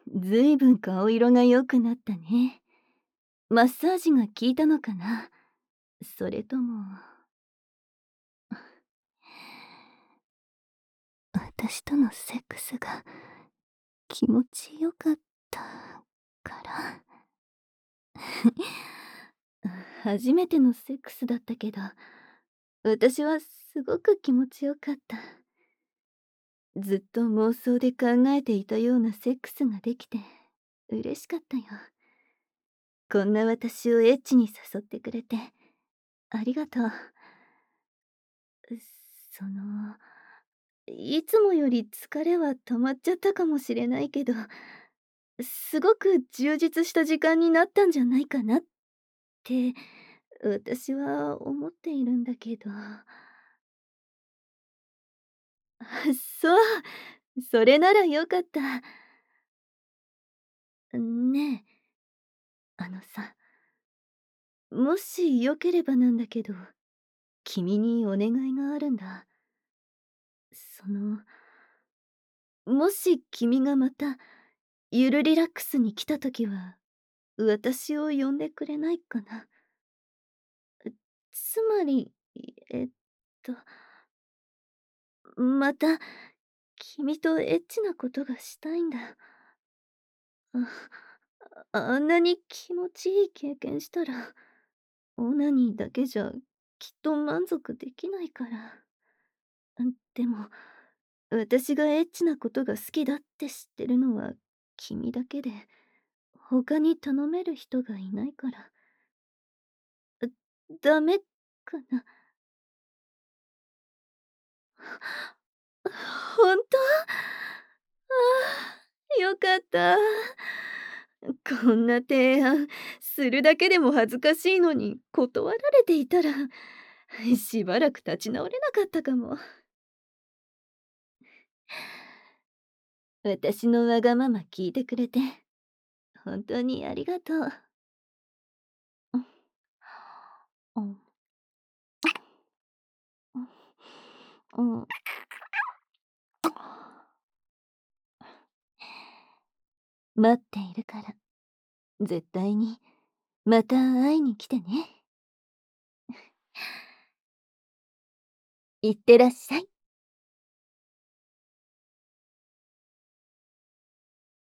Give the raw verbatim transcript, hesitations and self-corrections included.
ずいぶん顔色が良くなったね。マッサージが効いたのかな？それとも。私とのセックスが気持ちよかったから。初めてのセックスだったけど、私はすごく気持ちよかった。ずっと妄想で考えていたようなセックスができて嬉しかったよ。こんな私をエッチに誘ってくれてありがとう。その、いつもより疲れは溜まっちゃったかもしれないけど、すごく充実した時間になったんじゃないかなって私は思っているんだけど。そう、それならよかった。ねえ、あのさ、もしよければなんだけど、君にお願いがあるんだ。その、もし君がまたゆるリラックスに来た時は、私を呼んでくれないかな。つまり、えっと、また君とエッチなことがしたいんだ。ああんなに気持ちいい経験したら、オナニーだけじゃきっと満足できないから。でも、私がエッチなことが好きだって知ってるのは君だけで、他に頼める人がいないから。ダメかな。ほんと？ああ、よかった。こんな提案するだけでも恥ずかしいのに断られていたら、しばらく立ち直れなかったかも。私のわがまま聞いてくれて、本当にありがとう。うん。うん。うん。待っているから、絶対にまた会いに来てね。いってらっしゃい。